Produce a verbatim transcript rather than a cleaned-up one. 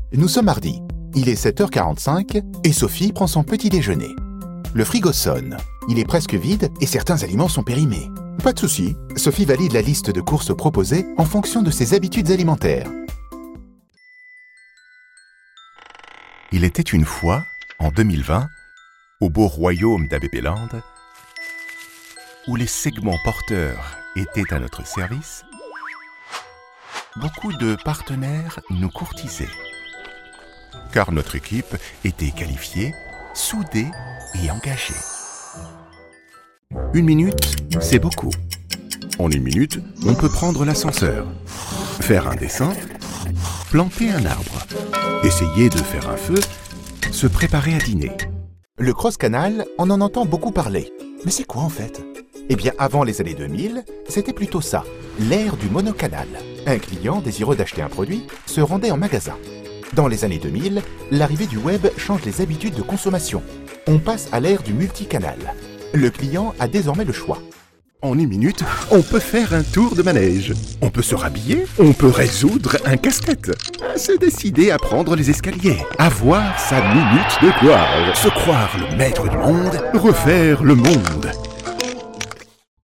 Nous sommes mardi. Il est sept heures quarante-cinq et Sophie prend son petit déjeuner. Le frigo sonne. Il est presque vide et certains aliments sont périmés. Pas de souci, Sophie valide la liste de courses proposées en fonction de ses habitudes alimentaires. Il était une fois, en deux mille vingt, au beau royaume d'Abébéland, où les segments porteurs étaient à notre service, beaucoup de partenaires nous courtisaient, car notre équipe était qualifiée, soudée et engagée. Une minute, c'est beaucoup. En une minute, on peut prendre l'ascenseur, faire un dessin, planter un arbre, essayer de faire un feu, se préparer à dîner. Le cross-canal, on en entend beaucoup parler. Mais c'est quoi en fait ? Eh bien, avant les années deux mille, c'était plutôt ça, l'ère du monocanal. Un client désireux d'acheter un produit se rendait en magasin. Dans les années deux mille, l'arrivée du web change les habitudes de consommation. On passe à l'ère du multicanal. Le client a désormais le choix. En une minute, on peut faire un tour de manège. On peut se rhabiller, on peut résoudre un casse-tête. Se décider à prendre les escaliers. Avoir sa minute de gloire. Se croire le maître du monde. Refaire le monde.